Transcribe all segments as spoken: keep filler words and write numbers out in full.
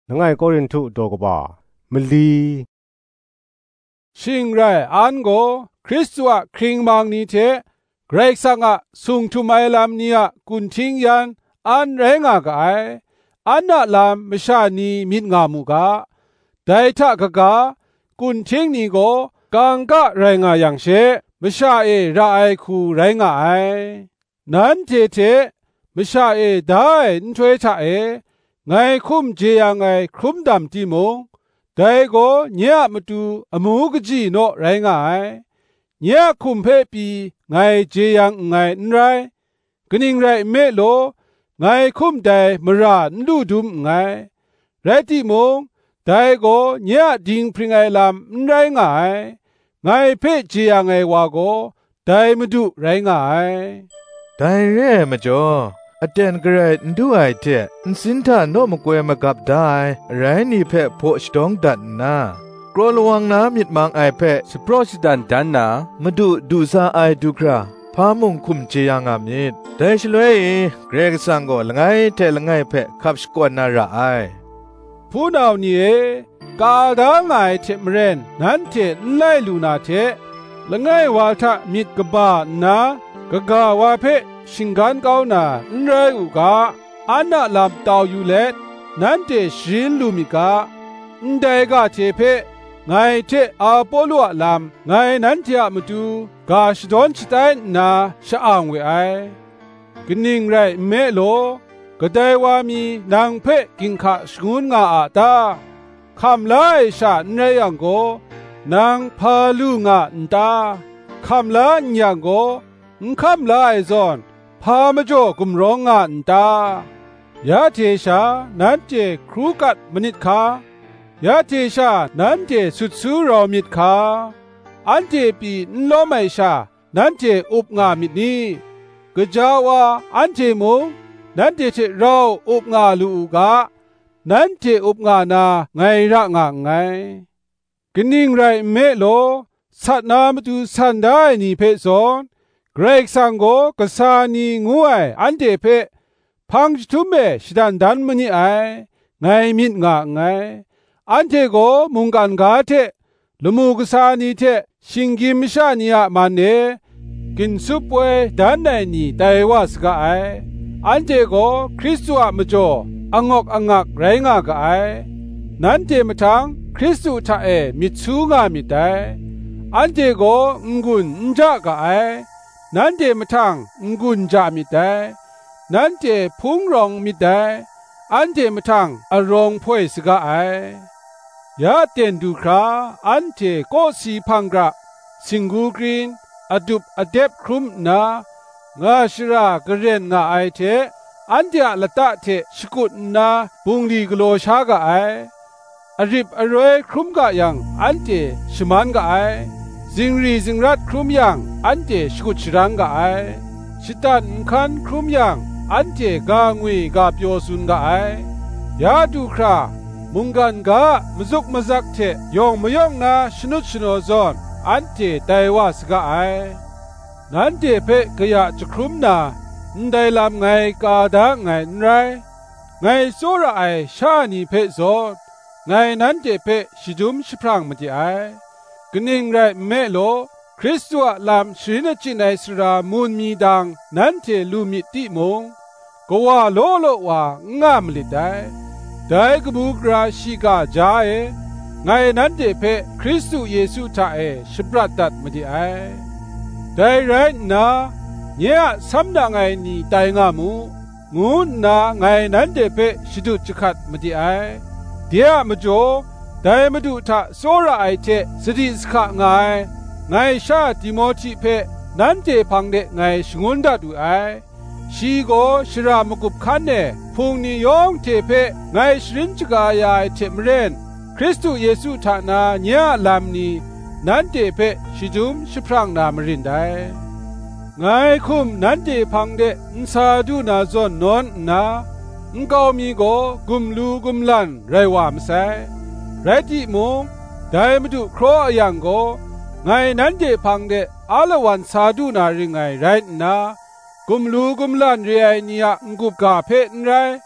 นังไงโครินธุโตกบ่ามลีชิงไรอันโกคริสต์วะคริงมังนี้เทเกรกสังะสุงทุไมลามเนียกุนทิงยันอันแรงากไออันน่ะลามมชานีมิดงามุกะไดทะกะกะกุนทิงนี้โกกังกะแรงาอย่างเชมชาเอระไอคูแรงาไอนั้นเทเทมชาเอได้นช่วยชะเอไงคุมเจียงไงครุมดำติมงแต่ก็เนี่ยมาดูอมูกจีโนไรง่ายเนี่ยคุมเพปีไงเจียงไงไรกนิ่งไรเมโลไงคุมแต่มราณดูดุมไงไรติมงแต่ก็เนี่ยดิ่งพริงไงลำไรง่ายไงเพเจียงไงวาก็แต่มาดูไรง่ายแต่เร่มาจ่ออเจนกระไรดูไอเทนสินทาโนมกวยมากับได้ไรนี่เพโพชดองดันนากรอลวังน้ำมิดมังไอเพสโปรสิดันดันนามาดูดูซาไอดูกราพามุงคุมเจียงอามิดแต่ชลวยเกรกสังก็ละไงเทละไงเพขับสกวนนาระไอผู้นาวนี้กาดาไงเทมเรนนั้นเทไลลูนาเทละไงวาทะมิดกบ้านากะกาวาเพชิงกันก้าวนาไรอุกาอันน่ะลำตาวอยู่เล็ดนั้นเตชินลูมิกาได้กาเทเพไงเทอาโปโลลำไงนั้นเทียมาดูกาชดอนชิตายนาชะอ่างเวไอกนิ่งไรเมโลก็ได้ว่ามีนางเพกิงขะสกุนงาอาตาคำไล่ชาในยังโกนางพาลูงาอันตาคำไล่ยังโกคำไล่ซอนพามจ่อกุมร้องงานตายาเทชานั้นเจครูกัดมนิดคายาเทชานั้นเจสุดสู้รอมิดคาอันเจปีนล้อไม่ชานั้นเจอุบงามิดนี้กะจาวาอันเจมงนั้นเจเจเราอุบงาลูกานั้นเจอุบงานาไงระงาไงกนิ่งไรเมโลสัตนามตุสันได้นี่เพซอนเกรกสังโกกษานีงูไออันเดเพพังจุเมชิดันดันมณีไอไงมิดงาไงอันเทโกมุงกันกาเทลมูกษานีเทชิงกิมชานียมันเนกินซุปเวดันไนนีไตวาสกาไออันเทโกคริสตุอะมจ่ออังอกอังักไรงากาไอนั้นเทมทังคริสตุทะเอมิซูงามิไตอันเทโกงุนนจากาไอนั้นเจมทังงุนจามิได้นั้นเจพุงรองมิได้อันเจมทังอรองพ่วยสกาไอยาเตนดูคราอันเจก็สีพังกระสิงกูกรีนอดุบอเดบครุมนางาชรากระเรนงาไอเทอันเจละตะเทสกุดนาบุงลีกโลชากาไออริบอรวยครุมกะยังอันเจชมันกะไอจิงรีจิงรัดครุมยังอันเจสกุชรังกะไอชิตันคันครุมยังอันเจกางวีกาเปียวซุนกะไอยาดูครามุงกันกะมซุกมซักเทยองมยองนาชนุชโนซอนอันเจไตวาสกะไอนั้นเจเพกะยะจะครุมนาได้ลำไงกาดาไงไรไงโซระไอชานีเพซอนไงนั้นเจเพชิดุมชิพรังมติไอกนิ่งไรเมโลคริสตัวลำชินจินไอสรามูลมีดังนั้นเทลูมิติมงก็ว่าโลโลว่างามลิได้ได้กบุกราชิกาจาเอไงนั้นเทเพคริสตุเยซูทาเอชปรัตตัดมติไอได้ไรนาเนี่ยสำดังไงนี่ไตงามูงูนาไงนั้นเทเพชิดุจขัดมติไอเดียมจ่อได้มาดูท่าโซระไอเทสติสขะไงไงชาติโมธิเพนั้นเจพังเดไงชงุนดัดดูไอชีโกชรามกุบคันเนพุงนิยองเทเพไงชรินจกายาเทมเรนคริสตุเยซูทานาเนียลามนีนั้นเจเพชิจุมชิพรังนามรินได้ไงคุมนั้นเจพังเดนซาดูนาซอนนอนนาอุกามีโกกุมลูกุมลันไรวามไซไรที่มงได้มาดูครออย่างโกไงนั้นเจพังเดอาลวันซาดูนาริงไงไรนากุมลูกุมลันเรียนียงกุบกาเพนไร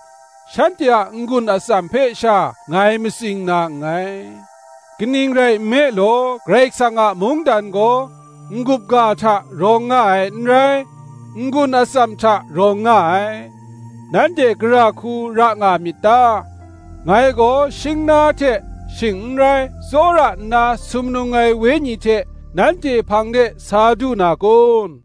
ฉันจะงุนอสัมเพชาไงมสิงนาไงกนิงไรเมโลเกรกสังะมุงดันโกงุบกาทะรองง่ายไรงุนอสัมทะรองง่ายนั้นเดกราคูระงามิตาไงโกชิงนาเทชิงไรโซระนาสุมนุงไงเวญีเทนั้นเจพังเดสาธุนากุน